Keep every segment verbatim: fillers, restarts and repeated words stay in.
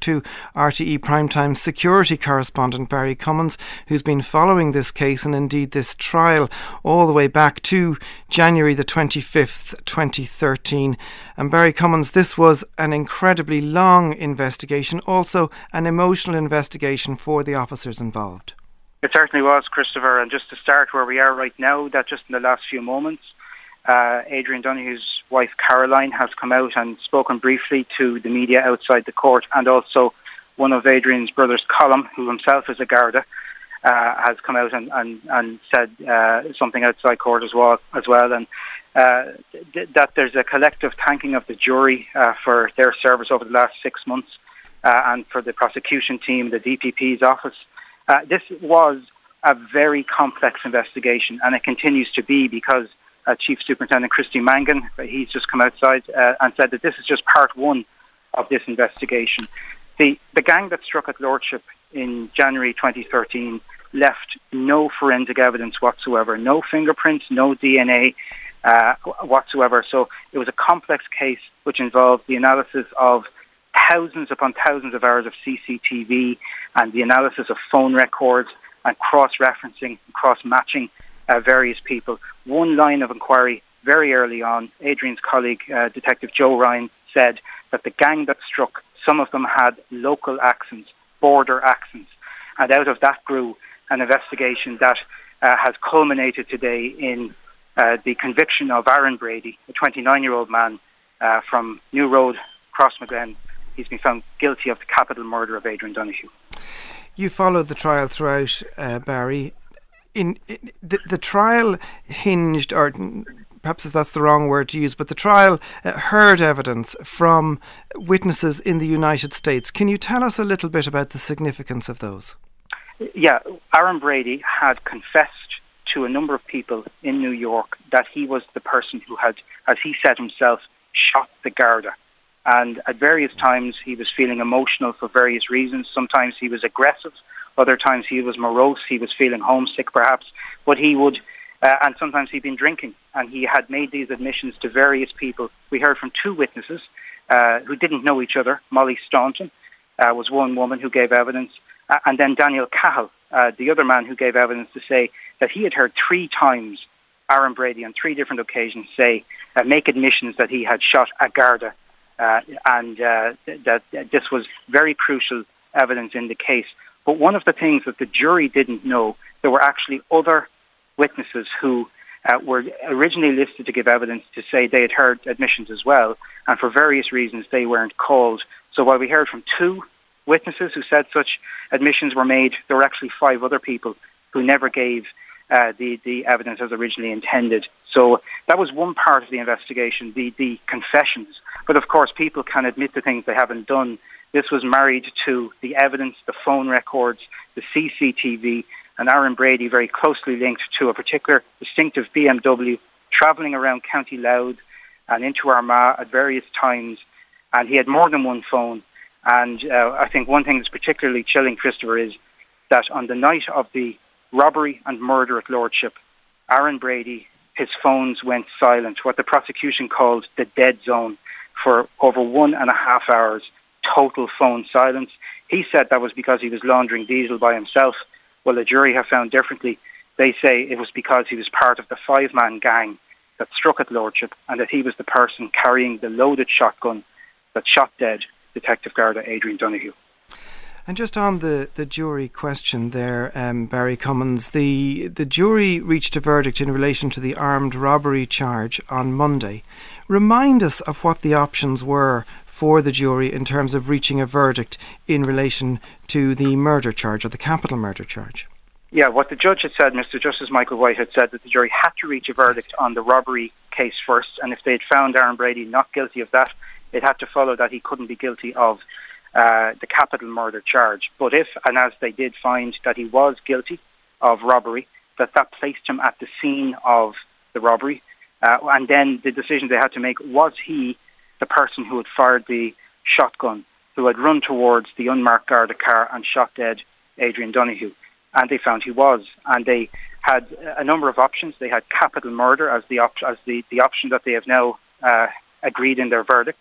to R T E Primetime security correspondent Barry Cummins, who's been following this case and indeed this trial all the way back to January the twenty-fifth, twenty thirteen. And Barry Cummins, this was an incredibly long investigation, also an emotional investigation for the officers involved. It certainly was, Christopher, and just to start where we are right now, that just in the last few moments, uh, Adrian Donoghue's wife Caroline has come out and spoken briefly to the media outside the court, and also one of Adrian's brothers, Colm, who himself is a Garda, uh, has come out and, and, and said uh, something outside court as well, as well and uh, th- that there's a collective thanking of the jury uh, for their service over the last six months uh, and for the prosecution team, the D P P's office. Uh, this was a very complex investigation, and it continues to be, because uh, Chief Superintendent Christy Mangan, he's just come outside uh, and said that this is just part one of this investigation. The, the gang that struck at Lordship in January twenty thirteen left no forensic evidence whatsoever, no fingerprints, no D N A uh, whatsoever. So it was a complex case which involved the analysis of thousands upon thousands of hours of C C T V and the analysis of phone records and cross-referencing, cross-matching uh, various people. One line of inquiry very early on, Adrian's colleague, uh, Detective Joe Ryan, said that the gang that struck, some of them had local accents, border accents, and out of that grew an investigation that uh, has culminated today in uh, the conviction of Aaron Brady, a twenty-nine-year-old man uh, from New Road, Crossmaglen. He's been found guilty of the capital murder of Adrian Donoghue. You followed the trial throughout, uh, Barry. In, in the, the trial hinged, or perhaps that's the wrong word to use, but the trial uh, heard evidence from witnesses in the United States. Can you tell us a little bit about the significance of those? Yeah, Aaron Brady had confessed to a number of people in New York that he was the person who had, as he said himself, shot the Garda. And at various times he was feeling emotional for various reasons. Sometimes he was aggressive, other times he was morose, he was feeling homesick perhaps, but he would, uh, and sometimes he'd been drinking, and he had made these admissions to various people. We heard from two witnesses uh, who didn't know each other. Molly Staunton uh, was one woman who gave evidence, uh, and then Daniel Cahill, uh, the other man who gave evidence, to say that he had heard three times Aaron Brady on three different occasions say, uh, make admissions that he had shot a Garda. Uh, and uh, that, that this was very crucial evidence in the case. But one of the things that the jury didn't know, there were actually other witnesses who uh, were originally listed to give evidence to say they had heard admissions as well, and for various reasons they weren't called. So while we heard from two witnesses who said such admissions were made, there were actually five other people who never gave uh, the, the evidence as originally intended. So that was one part of the investigation, the, the confessions. But of course, people can admit to things they haven't done. This was married to the evidence, the phone records, the C C T V, and Aaron Brady very closely linked to a particular distinctive B M W travelling around County Louth and into Armagh at various times. And he had more than one phone. And uh, I think one thing that's particularly chilling, Christopher, is that on the night of the robbery and murder at Lordship, Aaron Brady, his phones went silent, what the prosecution called the dead zone, for over one and a half hours, total phone silence. He said that was because he was laundering diesel by himself. Well, the jury have found differently. They say it was because he was part of the five-man gang that struck at Lordship, and that he was the person carrying the loaded shotgun that shot dead Detective Garda Adrian Donoghue. And just on the, the jury question there, um, Barry Cummins, the, the jury reached a verdict in relation to the armed robbery charge on Monday. Remind us of what the options were for the jury in terms of reaching a verdict in relation to the murder charge, or the capital murder charge. Yeah, what the judge had said, Mister Justice Michael White had said that the jury had to reach a verdict on the robbery case first, and if they had found Aaron Brady not guilty of that, it had to follow that he couldn't be guilty of Uh, the capital murder charge. But if, and as they did find, that he was guilty of robbery, that that placed him at the scene of the robbery, uh, and then the decision they had to make, was he the person who had fired the shotgun, who had run towards the unmarked Garda car and shot dead Adrian Donoghue? And they found he was, and they had a number of options. They had capital murder as the op- as the, the option that they have now uh, agreed in their verdict.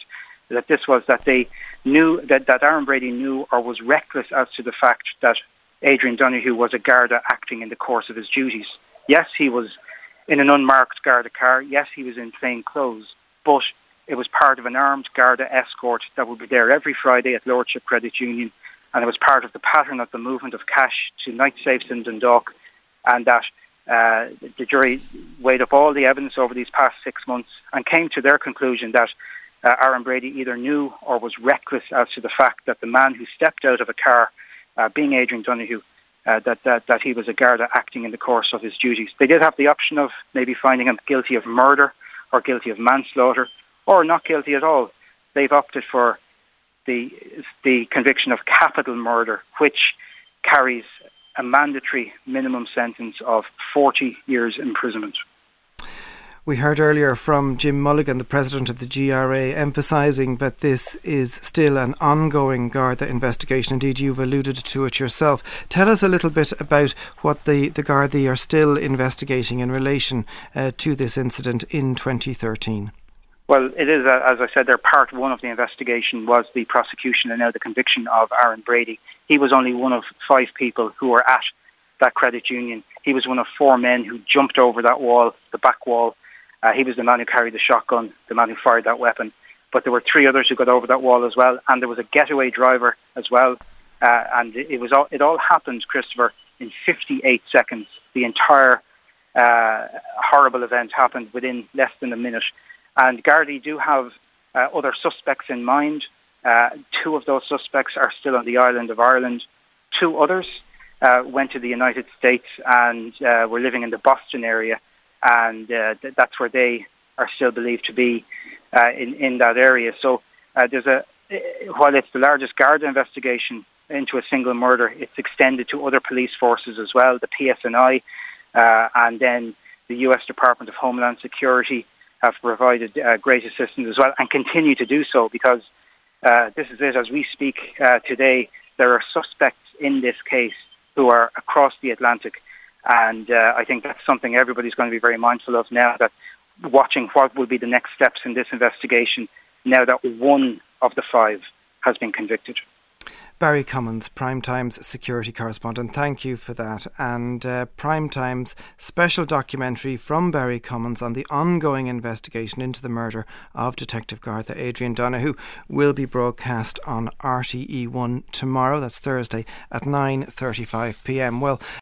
that this was that they knew, that, that Aaron Brady knew or was reckless as to the fact that Adrian Donoghue was a Garda acting in the course of his duties. Yes, he was in an unmarked Garda car. Yes, he was in plain clothes, but it was part of an armed Garda escort that would be there every Friday at Lordship Credit Union, and it was part of the pattern of the movement of cash to night safes in Dundalk, and that uh, the jury weighed up all the evidence over these past six months and came to their conclusion that uh, Aaron Brady either knew or was reckless as to the fact that the man who stepped out of a car, uh, being Adrian Donoghue, uh, that, that, that he was a Garda acting in the course of his duties. They did have the option of maybe finding him guilty of murder or guilty of manslaughter or not guilty at all. They've opted for the the conviction of capital murder, which carries a mandatory minimum sentence of forty years imprisonment. We heard earlier from Jim Mulligan, the president of the G R A, emphasising that this is still an ongoing Garda investigation. Indeed, you've alluded to it yourself. Tell us a little bit about what the, the Gardaí are still investigating in relation uh, to this incident in twenty thirteen. Well, it is, uh, as I said, their part one of the investigation was the prosecution and now the conviction of Aaron Brady. He was only one of five people who were at that credit union. He was one of four men who jumped over that wall, the back wall. Uh, he was the man who carried the shotgun, the man who fired that weapon. But there were three others who got over that wall as well, and there was a getaway driver as well. Uh, and it was all, it all happened, Christopher, in fifty-eight seconds. The entire uh, horrible event happened within less than a minute. And Gardaí do have uh, other suspects in mind. Uh, two of those suspects are still on the island of Ireland. Two others uh, went to the United States and uh, were living in the Boston area. And uh, th- that's where they are still believed to be uh, in, in that area. So uh, there's a, while it's the largest Garda investigation into a single murder, it's extended to other police forces as well, the P S N I, uh, and then the U S Department of Homeland Security have provided uh, great assistance as well and continue to do so, because uh, this is it, as we speak uh, today, there are suspects in this case who are across the Atlantic, and uh, I think that's something everybody's going to be very mindful of now, that watching what will be the next steps in this investigation now that one of the five has been convicted. Barry Cummins, Primetime's security correspondent, thank you for that. And uh, Primetime's special documentary from Barry Cummins on the ongoing investigation into the murder of Detective Garda Adrian Donoghue will be broadcast on R T E one tomorrow, that's Thursday, at nine thirty-five p m. Well,